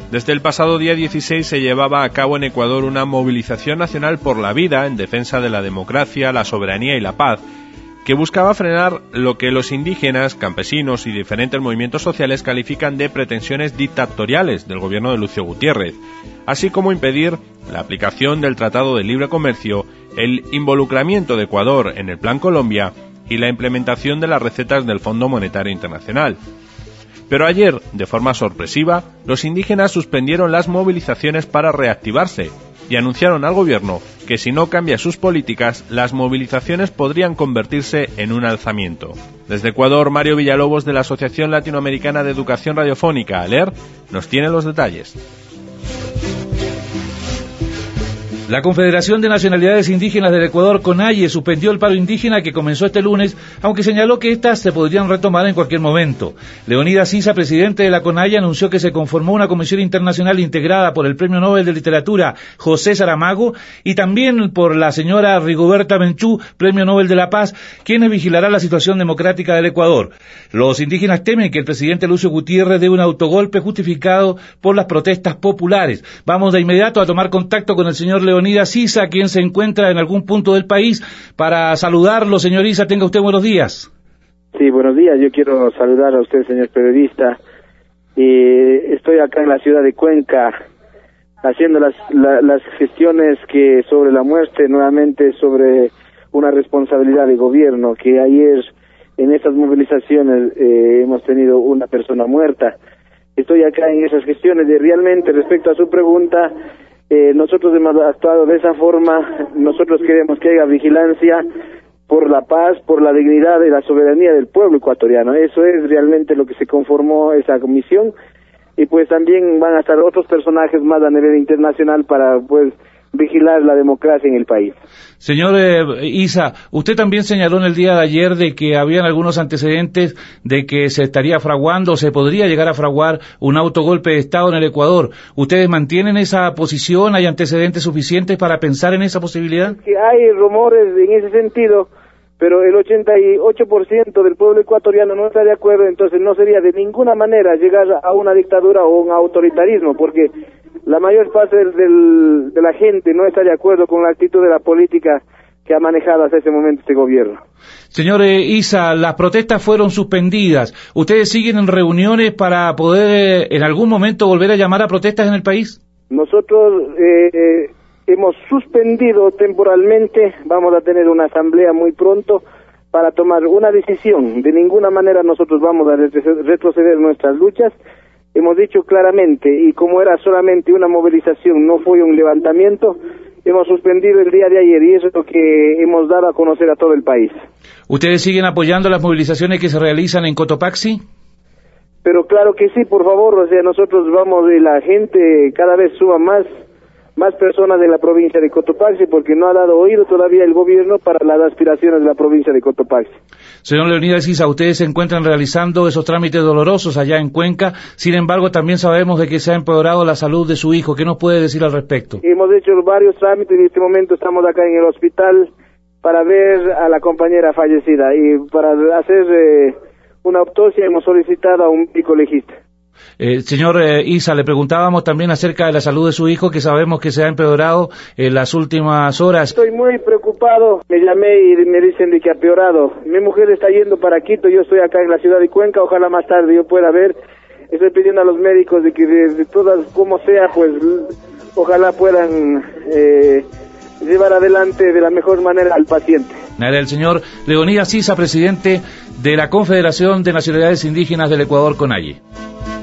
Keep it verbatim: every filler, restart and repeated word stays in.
Desde el pasado día dieciséis se llevaba a cabo en Ecuador una movilización nacional por la vida en defensa de la democracia, la soberanía y la paz, que buscaba frenar lo que los indígenas, campesinos y diferentes movimientos sociales califican de pretensiones dictatoriales del gobierno de Lucio Gutiérrez, así como impedir la aplicación del Tratado de Libre Comercio, el involucramiento de Ecuador en el Plan Colombia y la implementación de las recetas del Fondo Monetario Internacional. Pero ayer, de forma sorpresiva, los indígenas suspendieron las movilizaciones para reactivarse y anunciaron al gobierno que si no cambia sus políticas, las movilizaciones podrían convertirse en un alzamiento. Desde Ecuador, Mario Villalobos de la Asociación Latinoamericana de Educación Radiofónica, ALER, nos tiene los detalles. La Confederación de Nacionalidades Indígenas del Ecuador, CONAIE, suspendió el paro indígena que comenzó este lunes, aunque señaló que éstas se podrían retomar en cualquier momento. Leonidas Issa, presidente de la CONAIE, anunció que se conformó una comisión internacional integrada por el Premio Nobel de Literatura José Saramago y también por la señora Rigoberta Menchú, Premio Nobel de la Paz, quienes vigilarán la situación democrática del Ecuador. Los indígenas temen que el presidente Lucio Gutiérrez dé un autogolpe justificado por las protestas populares. Vamos de inmediato a tomar contacto con el señor Leonidas Leonidas Issa, quien se encuentra en algún punto del país, para saludarlo. Señor Issa, tenga usted buenos días. Sí, buenos días. Yo quiero saludar a usted, señor periodista. Eh, estoy acá en la ciudad de Cuenca, haciendo las, la, las gestiones que sobre la muerte, nuevamente sobre una responsabilidad de gobierno, que ayer en esas movilizaciones eh, hemos tenido una persona muerta. Estoy acá en esas gestiones de realmente, respecto a su pregunta, Eh, nosotros hemos actuado de esa forma. Nosotros queremos que haya vigilancia por la paz, por la dignidad y la soberanía del pueblo ecuatoriano. Eso es realmente lo que se conformó esa comisión, y pues también van a estar otros personajes más a nivel internacional para pues vigilar la democracia en el país. Señor eh, Issa, usted también señaló en el día de ayer de que habían algunos antecedentes de que se estaría fraguando, se podría llegar a fraguar un autogolpe de Estado en el Ecuador. ¿Ustedes mantienen esa posición? ¿Hay antecedentes suficientes para pensar en esa posibilidad? Que hay rumores en ese sentido, pero el ochenta y ocho por ciento del pueblo ecuatoriano no está de acuerdo, entonces no sería de ninguna manera llegar a una dictadura o un autoritarismo, porque la mayor parte del, del, de la gente no está de acuerdo con la actitud de la política que ha manejado hasta ese momento este gobierno. Señor Issa, las protestas fueron suspendidas. ¿Ustedes siguen en reuniones para poder eh, en algún momento volver a llamar a protestas en el país? Nosotros eh, eh, hemos suspendido temporalmente, vamos a tener una asamblea muy pronto para tomar una decisión. De ninguna manera nosotros vamos a retroceder nuestras luchas. Hemos dicho claramente, y como era solamente una movilización, no fue un levantamiento, hemos suspendido el día de ayer, y eso es lo que hemos dado a conocer a todo el país. ¿Ustedes siguen apoyando las movilizaciones que se realizan en Cotopaxi? Pero claro que sí, por favor, o sea, nosotros vamos, y la gente cada vez suma más, más personas de la provincia de Cotopaxi, porque no ha dado oído todavía el gobierno para las aspiraciones de la provincia de Cotopaxi. Señor Leonidas Issa, ustedes se encuentran realizando esos trámites dolorosos allá en Cuenca, sin embargo también sabemos de que se ha empeorado la salud de su hijo. ¿Qué nos puede decir al respecto? Hemos hecho varios trámites y en este momento estamos acá en el hospital para ver a la compañera fallecida, y para hacer eh, una autopsia hemos solicitado a un médico legista. Eh, señor eh, Issa, le preguntábamos también acerca de la salud de su hijo, que sabemos que se ha empeorado en las últimas horas. Estoy muy preocupado, me llamé y me dicen de que ha empeorado. Mi mujer está yendo para Quito, yo estoy acá en la ciudad de Cuenca, ojalá más tarde yo pueda ver. Estoy pidiendo a los médicos de que de, de todas, como sea, pues ojalá puedan eh, llevar adelante de la mejor manera al paciente. Era el señor Leonidas Issa, presidente de la Confederación de Nacionalidades Indígenas del Ecuador, CONAIE.